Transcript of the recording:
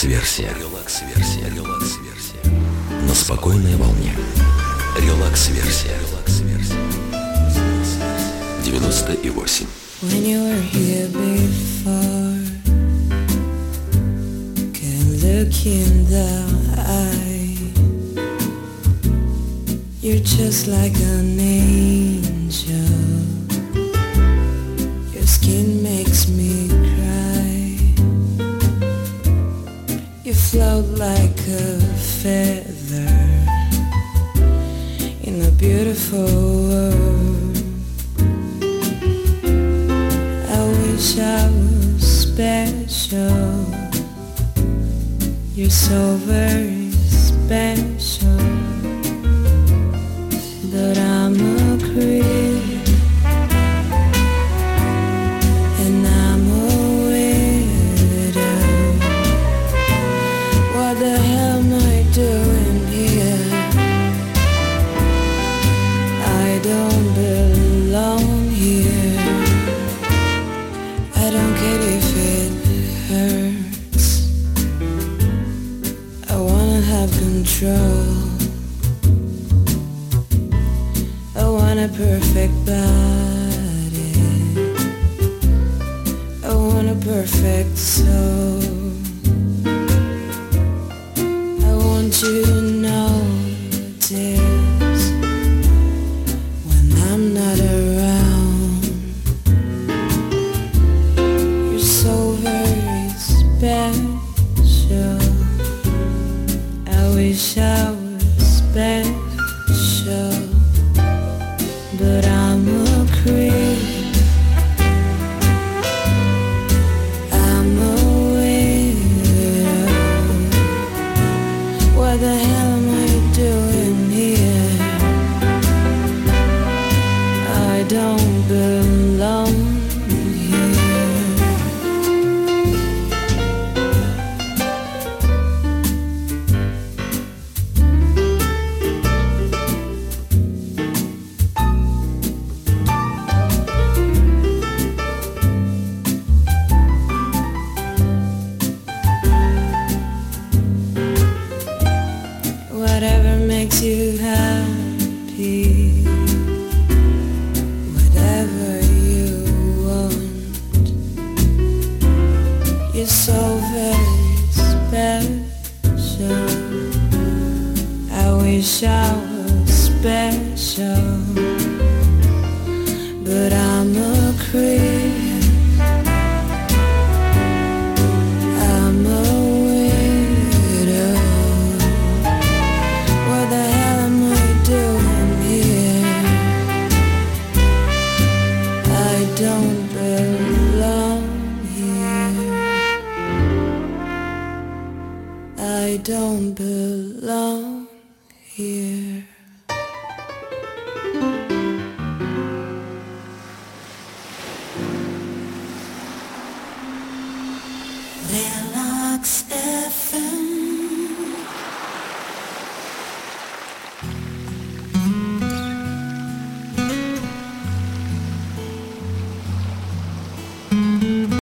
Релакс-версия. На спокойной волне. Релакс-версия. 98. When you were here before, can look in the eye. You're just like an angel. Your skin makes me cry. You float like a feather in a beautiful world. I was special. You're so very special. But I'm a creep, and I'm a widow. What the hell am I doing here? I don't belong here. I don't care if it hurts. I wanna have control. I want a perfect body. I want a perfect soul. I want you to notice when I'm not around. So very special. I wish I was special, but I'm a creep. I'm a widow. What the hell am I doing here? I don't belong here. Whatever makes you happy, whatever you want. You're so very special. I wish I was special, but I'm a creep. I'm a widow. What the hell am I doing here? I don't belong here. I don't belong here.